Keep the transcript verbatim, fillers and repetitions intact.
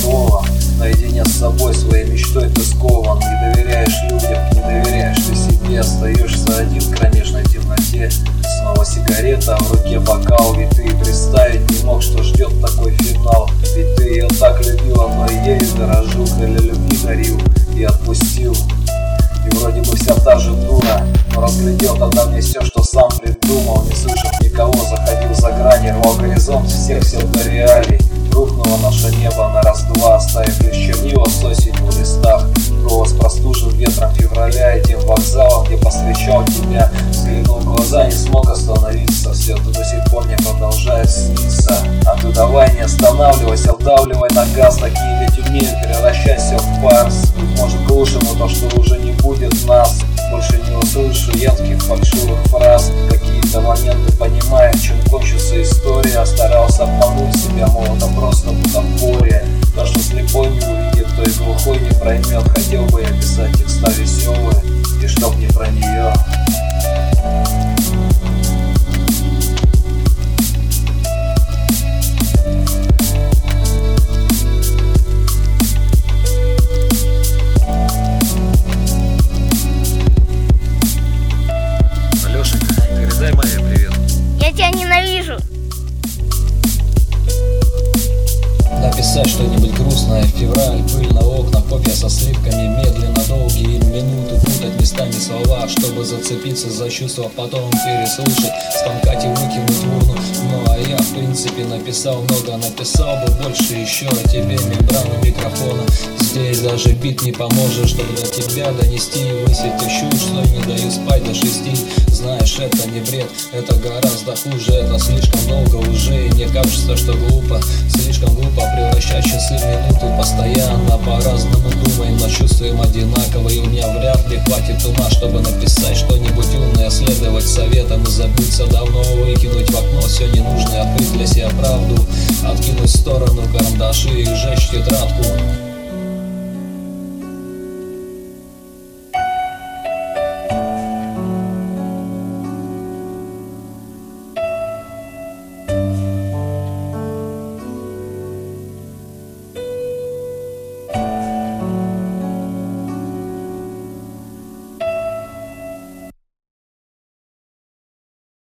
словом. Наедине с собой, своей мечтой ты скован. Не доверяешь людям, не доверяешь ты себе. Остаешься один в кромешной темноте. Снова сигарета, а в руке бокал. Ведь ты и представить не мог, что ждет такой финал. Ведь ты ее так любила, но и ею дорожу. Крылья любви дарил и отпустил. И вроде бы вся та же дура, но разглядел тогда мне все, что сам придумал. Не слышав никого, заходил за грани, рвал горизонт всех псевдореалий. Рухнуло наше небо на раз-два, оставив лишь чернила с осенью в листах. Голос простужен ветром февраля и тем вокзалом, где повстречал тебя. Взглянул в глаза, не смог остановиться. Все это до сих пор не продолжает сниться. А ты давай не останавливайся, вдавливай на газ. Такие ведь умеют, превращайся в фарс. Быть может к лучшему то, что уже не будет нас. Больше не услышу едких фальшивых фраз. Какие-то моменты понимая, чем кончится история. Старался обмануть себя, мол, это просто бутафория. То, что слепой не увидит, то и глухой не проймет. Хотел бы я писать текста веселые, и чтоб не про нее. Алешенька, передай Майе привет. Я тебя ненавижу. Написать что-нибудь грустное, февраль, пыль на окнах, копья со сливками, медленно долгие минуты, путать местами слова, чтобы зацепиться за чувства, потом переслушать, скомкать и выкинуть в урну. Ну а я в принципе написал много, написал бы больше еще о тебе, мембрану микрофона. Здесь даже бит не поможет, чтобы до тебя донести и высить чушь, что не даю спать до шести. Знаешь, это не бред, это гораздо хуже, это слишком долго уже, и мне кажется, что глупо, слишком глупо превращать часы в минуты. Постоянно по-разному думаем, но чувствуем одинаково, и у меня вряд ли хватит ума, чтобы написать что-нибудь умное, следовать советам и забыться давно, выкинуть в окно все ненужное, открыть для себя правду, откинуть в сторону карандаши и сжечь тетрадку.